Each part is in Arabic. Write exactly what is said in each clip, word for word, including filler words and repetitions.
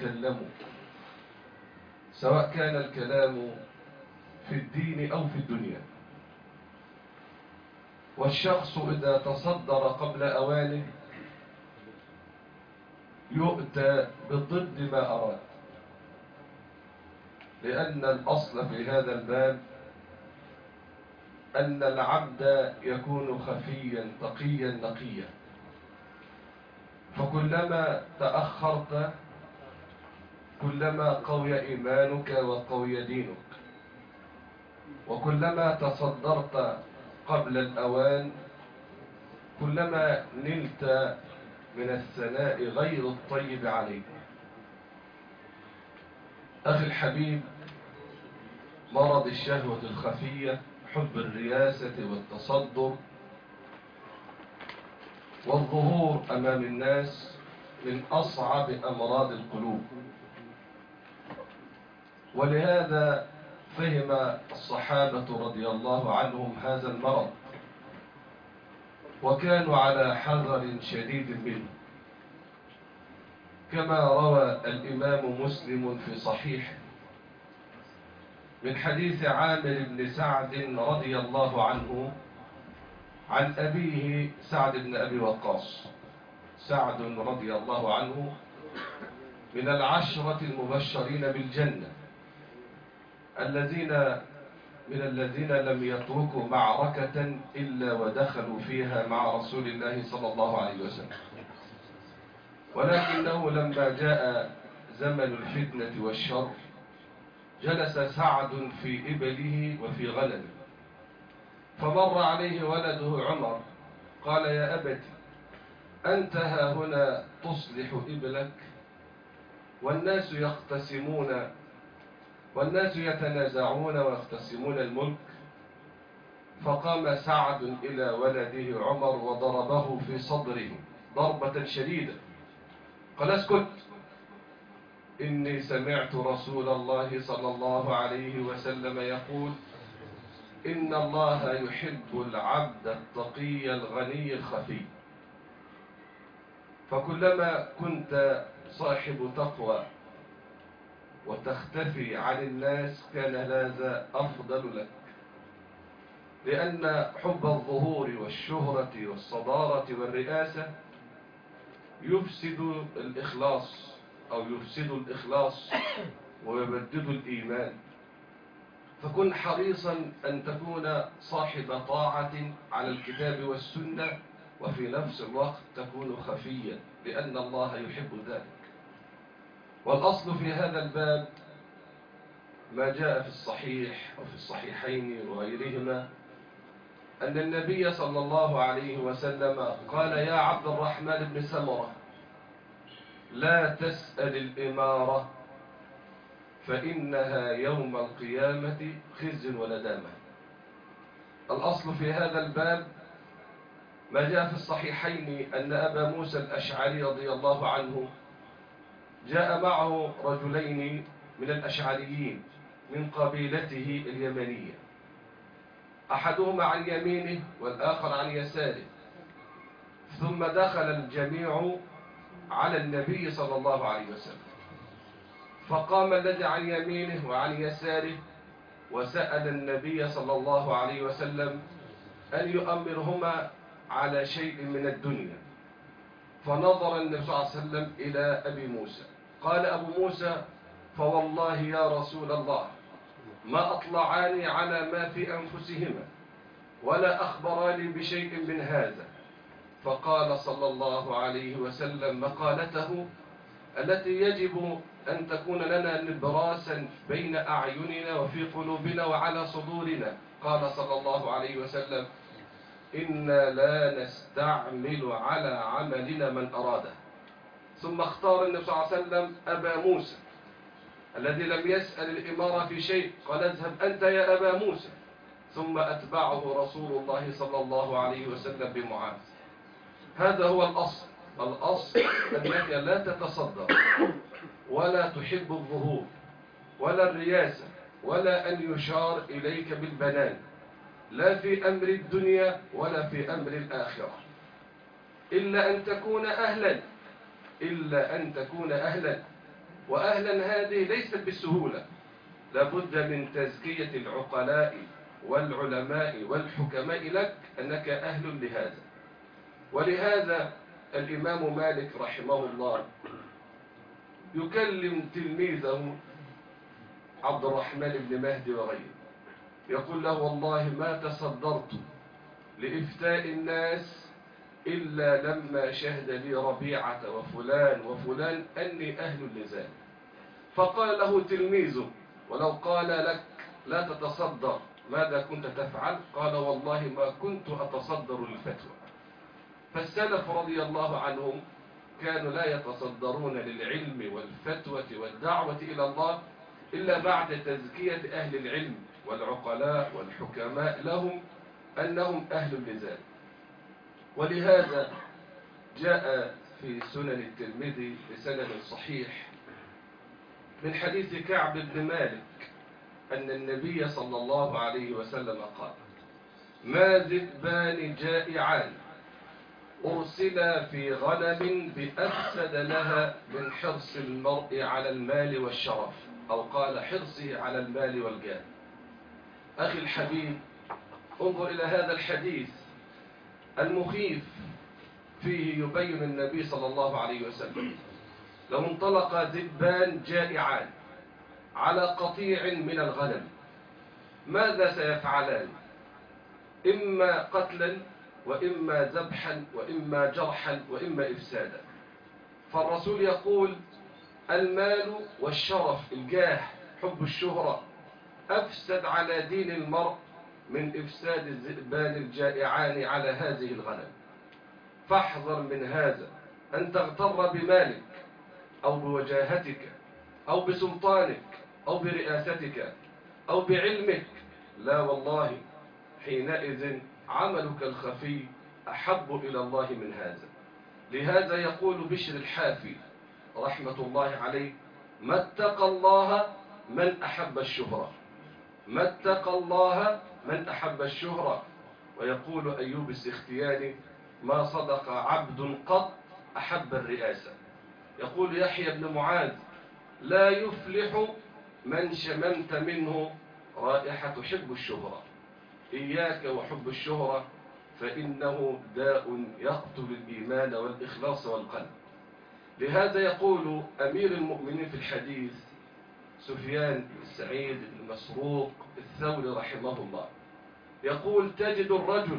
تكلموا، سواء كان الكلام في الدين أو في الدنيا. والشخص إذا تصدر قبل أوانه يؤتى بضد ما أراد، لأن الأصل في هذا الباب أن العبد يكون خفيا تقيا نقيا، فكلما تأخرت كلما قوي إيمانك وقوي دينك، وكلما تصدرت قبل الأوان كلما نلت من الثناء غير الطيب عليك. أخي الحبيب، مرض الشهوة الخفية، حب الرياسة والتصدر والظهور أمام الناس من أصعب أمراض القلوب. ولهذا فهم الصحابة رضي الله عنهم هذا المرض، وكانوا على حذر شديد منه، كما روى الإمام مسلم في صحيحه من حديث عامر بن سعد رضي الله عنه عن أبيه سعد بن أبي وقاص. سعد رضي الله عنه من العشرة المبشرين بالجنة، الذين من الذين لم يتركوا معركة إلا ودخلوا فيها مع رسول الله صلى الله عليه وسلم. ولكنه لما جاء زمن الفتنة والشر جلس سعد في إبله وفي غنمه، فمر عليه ولده عمر قال: يا أبت، أنت ها هنا تصلح إبلك والناس يقتسمون والناس يتنازعون ويقتسمون الملك. فقام سعد إلى ولده عمر وضربه في صدره ضربة شديدة، قال: اسكت، إني سمعت رسول الله صلى الله عليه وسلم يقول: إن الله يحب العبد التقي الغني الخفي. فكلما كنت صاحب تقوى وتختفي عن الناس كان هذا أفضل لك، لأن حب الظهور والشهرة والصدارة والرئاسة يفسد الإخلاص أو يفسد الإخلاص ويبدد الإيمان. فكن حريصا أن تكون صاحب طاعة على الكتاب والسنة، وفي نفس الوقت تكون خفيا، لأن الله يحب ذلك. والأصل في هذا الباب ما جاء في الصحيح وفي الصحيحين وغيرهما أن النبي صلى الله عليه وسلم قال: يا عبد الرحمن بن سمرة، لا تسأل الإمارة فإنها يوم القيامة خزي وندامة. الأصل في هذا الباب ما جاء في الصحيحين أن أبا موسى الأشعري رضي الله عنه جاء معه رجلين من الأشعريين من قبيلته اليمنية، أحدهما عن يمينه والآخر عن يساره، ثم دخل الجميع على النبي صلى الله عليه وسلم، فقام الذي عن يمينه وعن يساره وسأل النبي صلى الله عليه وسلم أن يؤمرهما على شيء من الدنيا. فنظر النبي صلى الله عليه وسلم إلى أبي موسى، قال أبو موسى: فوالله يا رسول الله ما أطلعاني على ما في أنفسهما ولا أخبراني بشيء من هذا. فقال صلى الله عليه وسلم مقالته التي يجب أن تكون لنا نبراسا بين أعيننا وفي قلوبنا وعلى صدورنا. قال صلى الله عليه وسلم: إنا لا نستعمل على عملنا من أراده. ثم اختار النبي صلى الله عليه وسلم أبا موسى الذي لم يسأل الإمارة في شيء، قال: اذهب أنت يا أبا موسى. ثم أتبعه رسول الله صلى الله عليه وسلم بمعاذ. هذا هو الأصل. الأصل أنك لا تتصدر ولا تحب الظهور ولا الرياسة ولا أن يشار إليك بالبنان، لا في أمر الدنيا ولا في أمر الآخرة، إلا أن تكون أهلا إلا أن تكون أهلا وأهلا هذه ليست بالسهولة، لابد من تزكية العقلاء والعلماء والحكماء لك أنك أهل لهذا. ولهذا الإمام مالك رحمه الله يكلم تلميذه عبد الرحمن بن مهدي وغيره، يقول له: والله ما تصدرت لإفتاء الناس إلا لما شهد لي ربيعة وفلان وفلان أني أهل لذلك. فقال له تلميذه: ولو قال لك لا تتصدر ماذا كنت تفعل؟ قال: والله ما كنت أتصدر للفتوى. فالسلف رضي الله عنهم كانوا لا يتصدرون للعلم والفتوى والدعوة إلى الله إلا بعد تزكية أهل العلم والعقلاء والحكماء لهم أنهم أهل لذلك. ولهذا جاء في سنن الترمذي بسند صحيح من حديث كعب بن مالك أن النبي صلى الله عليه وسلم قال: ما ذئبان جائعان أرسلا في غنم بأفسد لها من حرص المرء على المال والشرف، أو قال حرصه على المال والجاه. أخي الحبيب، انظر إلى هذا الحديث المخيف، فيه يبين النبي صلى الله عليه وسلم لو انطلق ذئبان جائعان على قطيع من الغنم ماذا سيفعلان؟ إما قتلا وإما ذبحا وإما جرحا وإما إفسادا. فالرسول يقول: المال والشرف، الجاه، حب الشهرة، أفسد على دين المرء من إفساد الذئبان الجائعان على هذه الغنم. فاحذر من هذا، أن تغتر بمالك أو بوجاهتك أو بسلطانك أو برئاستك أو بعلمك، لا والله، حينئذ عملك الخفي أحب إلى الله من هذا. لهذا يقول بشر الحافي رحمة الله عليه: ما اتقى الله من أحب الشهرة، ما اتقى الله من أحب الشهرة. ويقول أيوب السختياني: ما صدق عبد قط أحب الرئاسة. يقول يحيى بن معاذ: لا يفلح من شممت منه رائحة حب الشهرة. إياك وحب الشهرة، فإنه داء يقتل الإيمان والإخلاص والقلب. لهذا يقول أمير المؤمنين في الحديث سفيان بن سعيد بن مسروق الثوري رحمه الله، يقول: تجد الرجل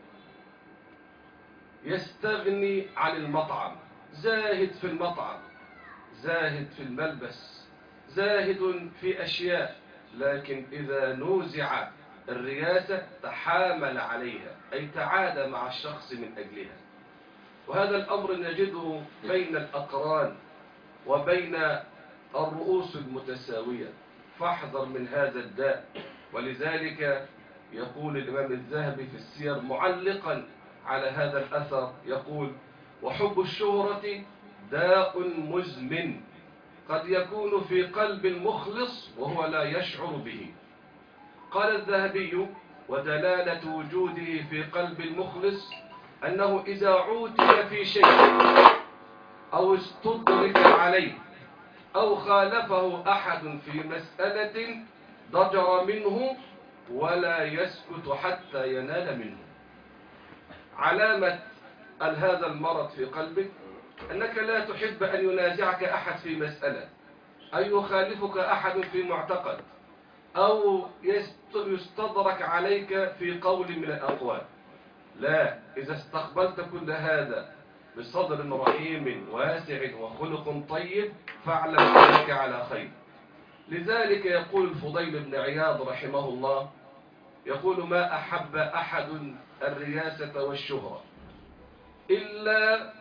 يستغني عن المطعم، زاهد في المطعم، زاهد في الملبس، زاهد في أشياء، لكن إذا نوزع الرياسة تحامل عليها، أي تعادى مع الشخص من أجلها. وهذا الأمر نجده بين الأقران وبين الرؤوس المتساوية، فاحذر من هذا الداء. ولذلك يقول الإمام الذهبي في السير معلقا على هذا الأثر، يقول: وحب الشهرة داء مزمن قد يكون في قلب المخلص وهو لا يشعر به. قال الذهبي: ودلالة وجوده في قلب المخلص أنه إذا عوتي في شيء أو استدرك عليه أو خالفه أحد في مسألة ضجر منه ولا يسكت حتى ينال منه. علامة هذا المرض في قلبك أنك لا تحب أن ينازعك أحد في مسألة، أو يخالفك أحد في معتقد، أو يستدرك عليك في قول من الأقوال. لا، إذا استقبلت كل هذا بصدر رحيم واسع وخلق طيب فاعلم أنك على خير. لذلك يقول الفضيل بن عياض رحمه الله، يقول: ما أحب أحد الرياسة والشهرة إلا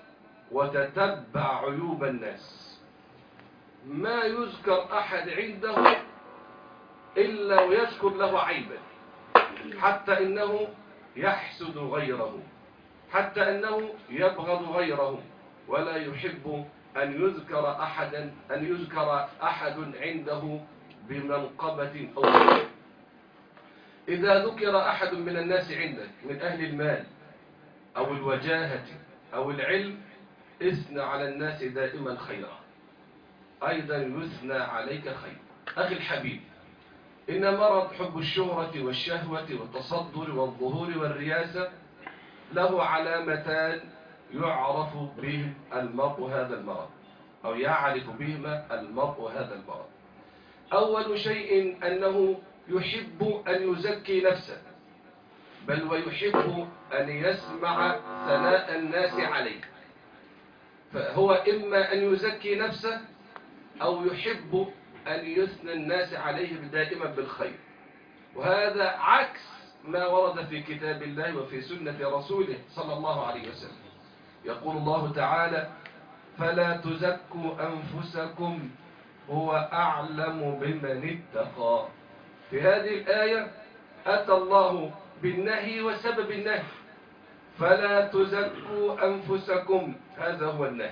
وتتبع عيوب الناس. ما يذكر أحد عنده إلا ويذكر له عيبا، حتى إنه يحسد غيره، حتى أنه يبغض غيره، ولا يحب أن يذكر أحدا أن يذكر أحد عنده بمنقبة أو غيره. إذا ذكر أحد من الناس عندك من أهل المال أو الوجاهة أو العلم، اثنى على الناس دائما خيرا. أيضا يثنى عليك خير. أخي الحبيب، إن مرض حب الشهرة والشهوة والتصدر والظهور والرياسة له علامتان يعرف بهم المرء هذا المرض، أو يعرف بهما المرء هذا المرض. أول شيء أنه يحب أن يزكي نفسه، بل ويحب أن يسمع ثناء الناس عليه، فهو إما أن يزكي نفسه أو يحب أن يثنى الناس عليه دائما بالخير، وهذا عكس ما ورد في كتاب الله وفي سنة رسوله صلى الله عليه وسلم. يقول الله تعالى: فلا تزكوا أنفسكم هو أعلم بمن اتقى. في هذه الآية أتى الله بالنهي وسبب النهي، فلا تزكوا أنفسكم، هذا هو النهي.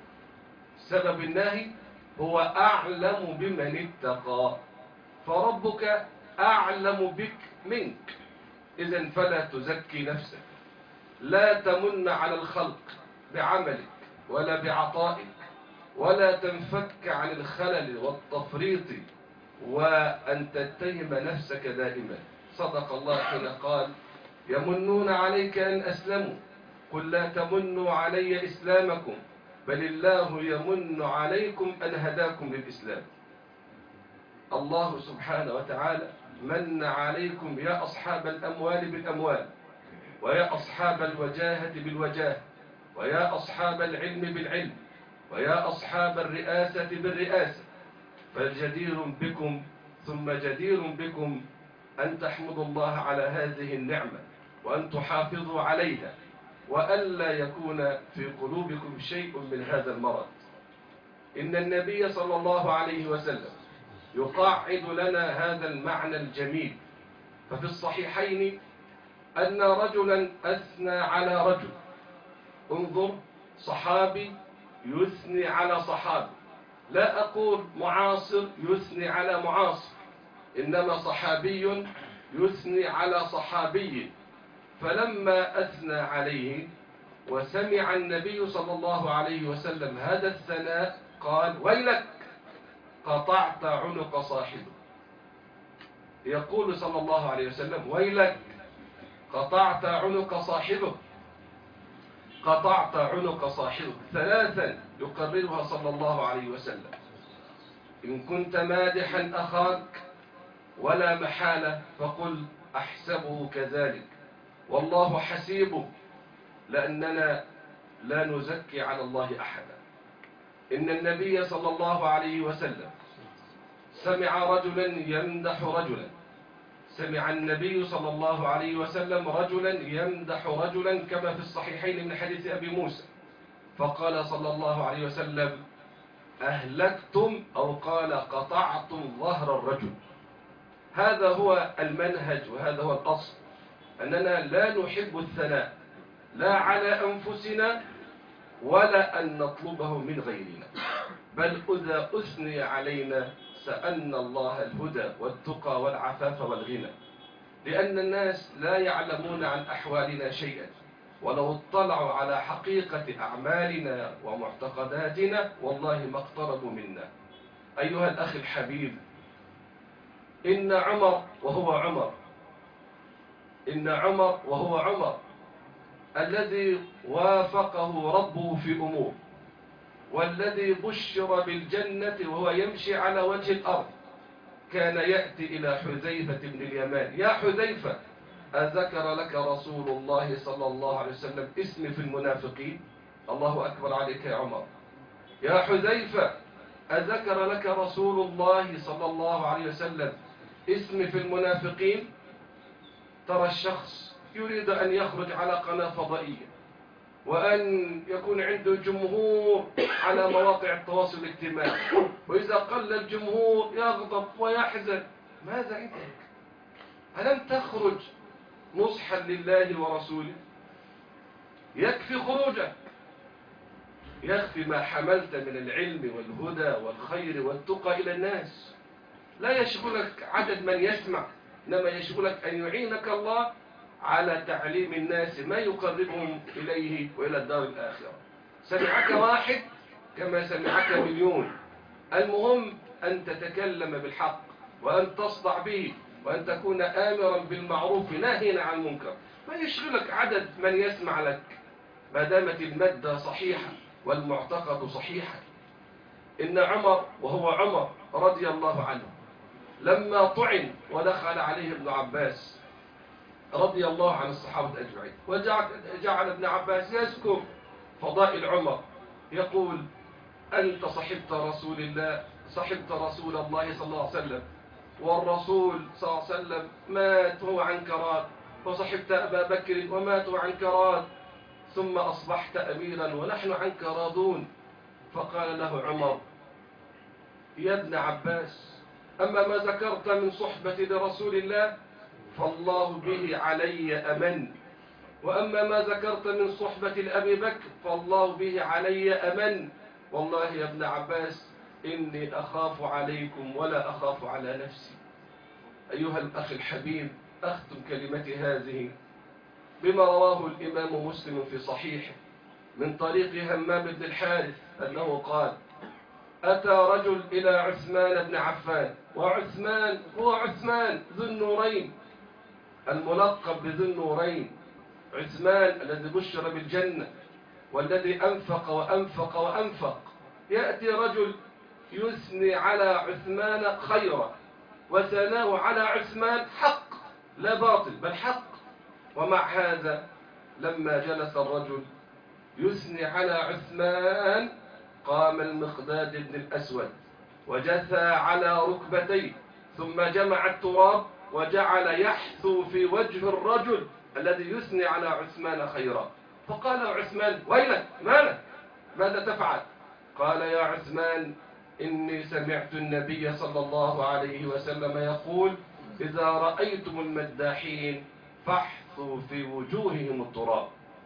سبب النهي هو أعلم بمن اتقى، فربك أعلم بك منك، إذن فلا تزكي نفسك. لا تمن على الخلق بعملك ولا بعطائك، ولا تنفك عن الخلل والتفريط وأن تتهم نفسك دائما. صدق الله حين قال: يمنون عليك أن أسلموا قل لا تمنوا علي إسلامكم بل الله يمن عليكم أن هداكم للإسلام. الله سبحانه وتعالى من عليكم يا أصحاب الأموال بالأموال، ويا أصحاب الوجاهة بالوجاهة، ويا أصحاب العلم بالعلم، ويا أصحاب الرئاسة بالرئاسة، فالجدير بكم ثم جدير بكم أن تحمدوا الله على هذه النعمة وأن تحافظوا عليها، وألا يكون في قلوبكم شيء من هذا المرض. إن النبي صلى الله عليه وسلم يقعد لنا هذا المعنى الجميل، ففي الصحيحين أن رجلا أثنى على رجل. انظر، صحابي يثني على صحابي، لا أقول معاصر يثني على معاصر، إنما صحابي يثني على صحابي. فلما أثنى عليه وسمع النبي صلى الله عليه وسلم هذا الثناء قال: ويلك قطعت عنق صاحبه. يقول صلى الله عليه وسلم: ويلك قطعت عنق صاحبه، قطعت عنق صاحبه، ثلاثا يقررها صلى الله عليه وسلم. إن كنت مادحا أخاك ولا محالة فقل أحسبه كذلك والله حسيبه، لأننا لا نزكي على الله أحدا. إن النبي صلى الله عليه وسلم سمع رجلا يمدح رجلا، سمع النبي صلى الله عليه وسلم رجلا يمدح رجلا كما في الصحيحين من حديث أبي موسى، فقال صلى الله عليه وسلم: أهلكتم، أو قال قطعتم ظهر الرجل. هذا هو المنهج وهذا هو الأصل، أننا لا نحب الثناء لا على أنفسنا ولا أن نطلبه من غيرنا، بل إذا أثني علينا سألنا الله الهدى والتقى والعفاف والغنى، لأن الناس لا يعلمون عن أحوالنا شيئا، ولو اطلعوا على حقيقة أعمالنا ومعتقداتنا والله ما اقتربوا منا. أيها الأخ الحبيب، إن عمر وهو عمر إن عمر وهو عمر الذي وافقه ربه في أمور، والذي بشر بالجنة وهو يمشي على وجه الأرض، كان يأتي إلى حذيفة بن اليمان: يا حذيفة، أذكر لك رسول الله صلى الله عليه وسلم اسمي في المنافقين؟ الله أكبر عليك يا عمر. يا حذيفة، أذكر لك رسول الله صلى الله عليه وسلم اسمي في المنافقين؟ ترى الشخص يريد أن يخرج على قناة فضائية وأن يكون عنده جمهور على مواقع التواصل الاجتماعي، وإذا قل الجمهور يغضب ويحزن. ماذا عندك؟ ألم تخرج نصحا لله ورسوله؟ يكفي خروجك، يكفي ما حملت من العلم والهدى والخير والتقى إلى الناس. لا يشغلك عدد من يسمع، إنما يشغلك أن يعينك الله على تعليم الناس ما يقربهم إليه وإلى الدار الآخرة. سمعك واحد كما سمعك مليون، المهم أن تتكلم بالحق وأن تصدع به وأن تكون آمرا بالمعروف ناهيا عن المنكر، ما يشغلك عدد من يسمع لك ما دامت المادة صحيحة والمعتقد صحيحا. إن عمر وهو عمر رضي الله عنه لما طعن ودخل عليه ابن عباس رضي الله عن الصحابة أجمعين، وجعل ابن عباس يذكر فضائل عمر يقول: أنت صحبت رسول الله صحبت رسول الله صلى الله عليه وسلم، والرسول صلى الله عليه وسلم مات وهو عنكرات، وصحبت أبا بكر ومات عنكرات، ثم أصبحت أميرا ونحن عنك راضون. فقال له عمر: يا ابن عباس، أما ما ذكرت من صحبة لرسول الله فالله به علي أمن، وأما ما ذكرت من صحبة لأبي بكر فالله به علي أمن، والله يا ابن عباس إني أخاف عليكم ولا أخاف على نفسي. أيها الأخ الحبيب، أختم كلمتي هذه بما رواه الإمام مسلم في صحيحه من طريق همام بن الحارث أنه قال: أتى رجل إلى عثمان بن عفان، وعثمان هو عثمان ذو النورين الملقب بذو النورين، عثمان الذي بشر بالجنة والذي أنفق وأنفق وأنفق. يأتي رجل يثني على عثمان خيرا، وثناه على عثمان حق لا باطل بل حق، ومع هذا لما جلس الرجل يثني على عثمان قام المقداد بن الأسود وجثى على ركبتيه، ثم جمع التراب وجعل يحثو في وجه الرجل الذي يثني على عثمان خيرا. فقال عثمان: ويلك، مالك، ماذا تفعل؟ قال: يا عثمان، إني سمعت النبي صلى الله عليه وسلم يقول: إذا رأيتم المداحين فاحثوا في وجوههم التراب.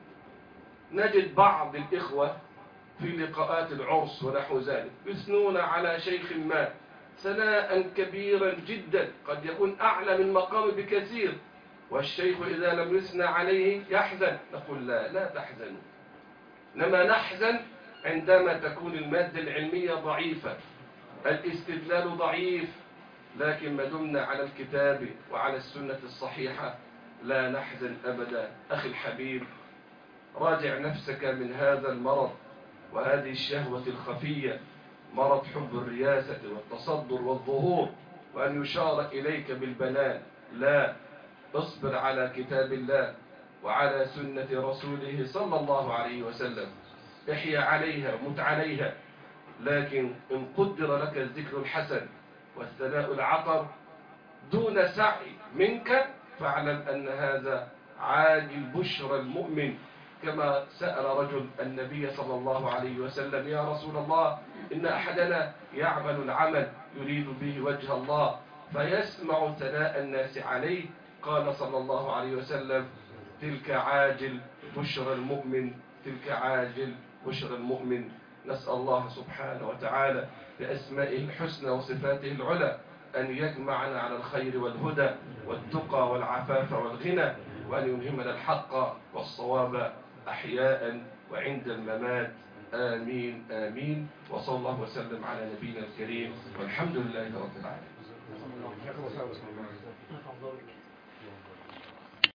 نجد بعض الإخوة في لقاءات العرس ونحو ذلك يثنون على شيخ ما ثناء كبيرا جدا، قد يكون أعلى من مقام بكثير، والشيخ إذا لم يثنى عليه يحزن. نقول: لا لا تحزنوا، إنما نحزن عندما تكون المادة العلمية ضعيفة، الاستدلال ضعيف، لكن ما دمنا على الكتاب وعلى السنة الصحيحة لا نحزن أبدا. أخي الحبيب، راجع نفسك من هذا المرض وهذه الشهوة الخفية، مرض حب الرياسة والتصدر والظهور، وأن يشار إليك بالبنان. لا، اصبر على كتاب الله وعلى سنة رسوله صلى الله عليه وسلم، احيا عليها مت عليها. لكن إن قدر لك الذكر الحسن والثناء العطر دون سعي منك فاعلم أن هذا عاجل بشرى المؤمن، كما سأل رجل النبي صلى الله عليه وسلم: يا رسول الله، إن أحدنا يعمل العمل يريد به وجه الله فيسمع ثناء الناس عليه، قال صلى الله عليه وسلم: تلك عاجل بشرى المؤمن، تلك عاجل بشرى المؤمن. نسأل الله سبحانه وتعالى بأسمائه الحسنى وصفاته العلى أن يجمعنا على الخير والهدى والتقى والعفاف والغنى، وأن يلهمنا الحق والصواب أحياء وعند الممات. آمين آمين. وصلى الله وسلم على نبينا الكريم، والحمد لله رب العالمين.